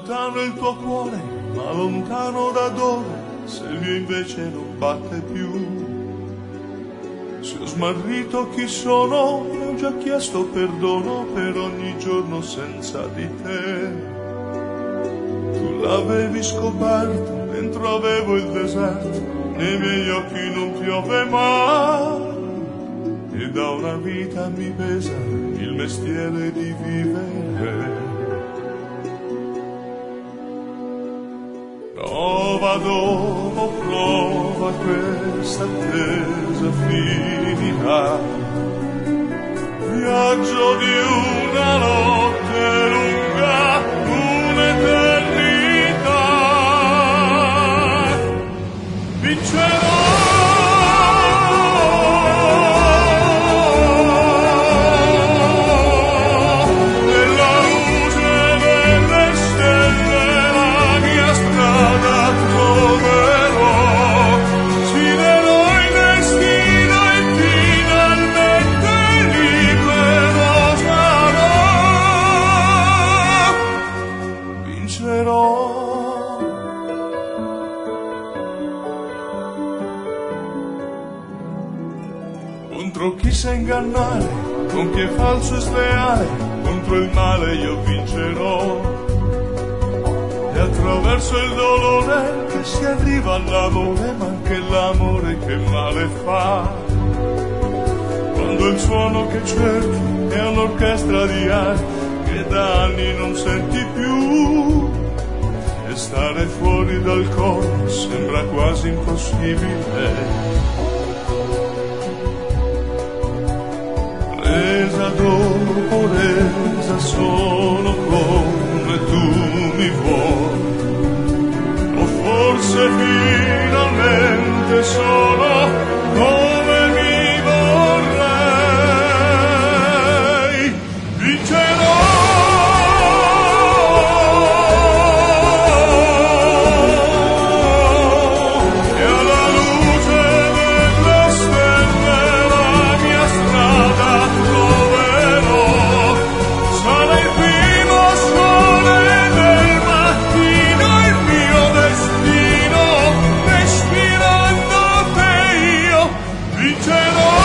lontano il tuo cuore, ma lontano da dove, se il mio invece non batte più. Se ho smarrito chi sono, ho già chiesto perdono per ogni giorno senza di te. Tu l'avevi scoperto, dentro avevo il deserto, nei miei occhi non piove mai. E da una vita mi pesa il mestiere di vivere. Prova dopo prova questa attesa finirà. Viaggio di una notte lunga, un'eternità. Vincerò. Contro chi sa ingannare, con chi è falso e sleale, contro il male io vincerò. E attraverso il dolore che si arriva all'amore, ma anche l'amore che male fa. Quando il suono che cerchi è un'orchestra di aria che da anni non senti più, e stare fuori dal coro sembra quasi impossibile. Resa dopo resa sono come tu mi vuoi, o forse finalmente sono come mi vorrei. Vincerò. Vincerò!